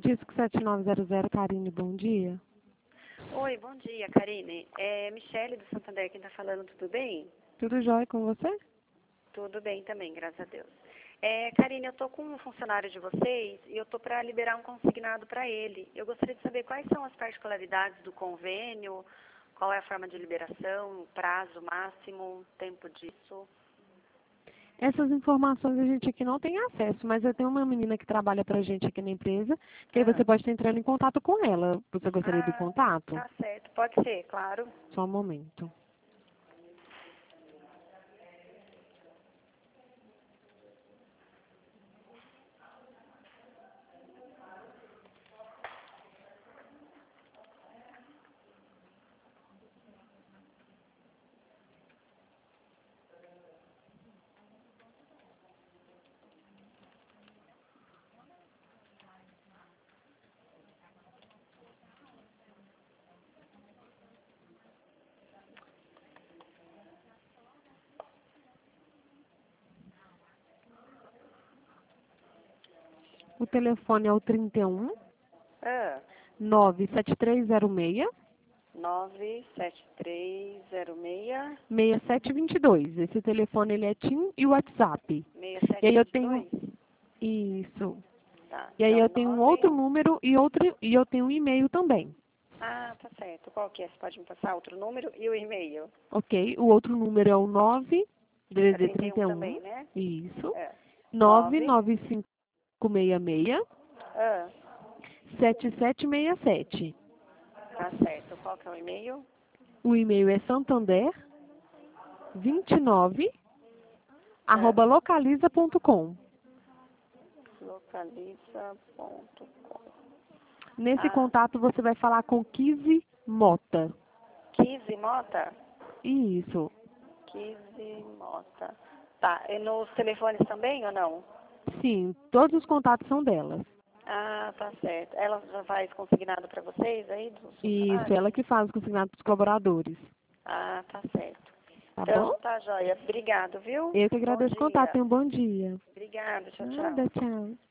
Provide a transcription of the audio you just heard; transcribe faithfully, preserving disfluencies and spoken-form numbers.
Disco sete nove zero zero, Karine, bom dia. Oi, bom dia, Karine. É Michele do Santander quem está falando, tudo bem? Tudo jóia com você? Tudo bem também, graças a Deus. É, Karine, eu estou com um funcionário de vocês e eu estou para liberar um consignado para ele. Eu gostaria de saber quais são as particularidades do convênio, qual é a forma de liberação, prazo máximo, tempo disso. Essas informações a gente aqui não tem acesso, mas eu tenho uma menina que trabalha pra gente aqui na empresa, que aí Ah, você pode estar entrando em contato com ela. Você gostaria do ah, contato? tá certo, pode ser, claro. Só um momento. O telefone é o trinta e um, Ah, nove sete três zero seis, nove sete três zero seis, seis sete dois dois. Esse telefone ele é TIM e WhatsApp. seis E sete aí eu dois tenho... dois. Isso. Tá, E aí então eu tenho um nove. outro número e, outro, e eu tenho um e-mail também. Ah, tá certo. Qual que é? Você pode me passar outro número e o e-mail? Ok? O outro número é o nove, É trinta e um trinta e um, também, né? isso, É. nove Nove. nove cinco seis seis, Ah, sete sete seis sete. tá certo. Qual que é o e-mail? O e-mail é santander vinte e nove Ah, arroba localiza ponto com. localiza ponto com. Nesse Ah, contato você vai falar com Kizzy Mota. Kizzy Mota? Isso. Kizzy Mota. Tá, e nos telefones também ou não? Sim, todos os contatos são delas. Ah, tá certo. Ela já faz consignado para vocês aí, dos Isso, funcionários? ela que faz o consignado para os colaboradores. Ah, tá certo. Tá bom? Então, tá joia. Obrigado, viu? Eu que Bom agradeço o contato. dia. Tenha um bom dia. Obrigada. Tchau, tchau. Nada, tchau.